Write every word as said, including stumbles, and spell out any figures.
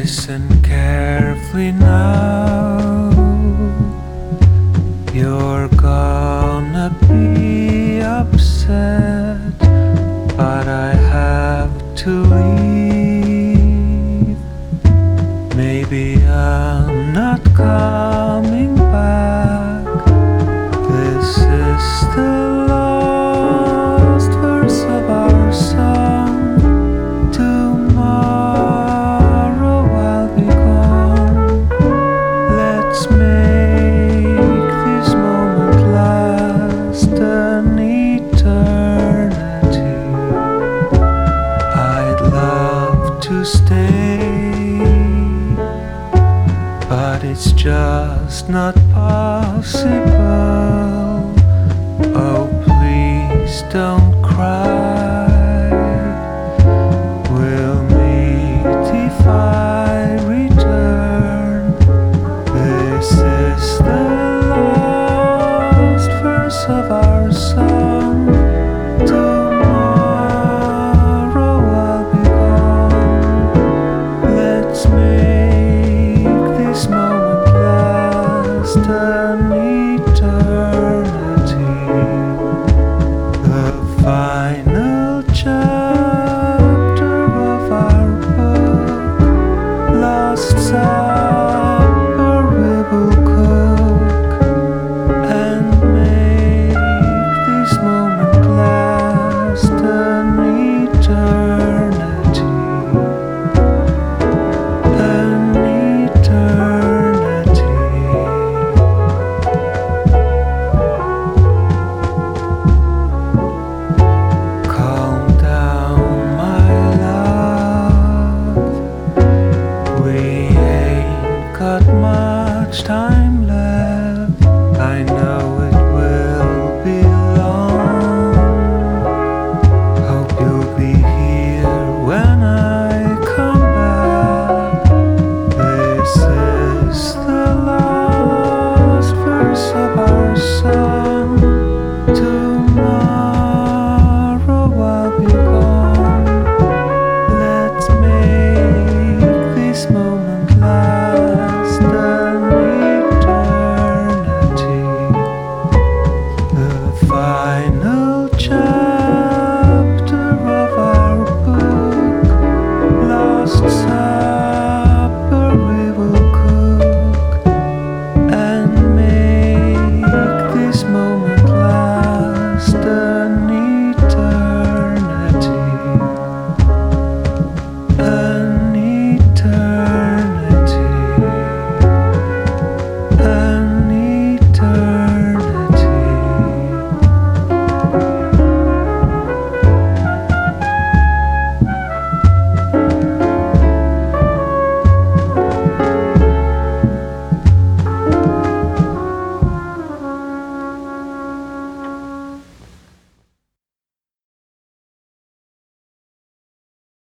Listen carefully now. You're gonna be upset, but I have to leave. Maybe I'm not coming back. This is the last verse of our song. Tomorrow I'll be gone. Let's make this moment last an eternity. I'd love to stay, but it's just not possible. Oh, please don't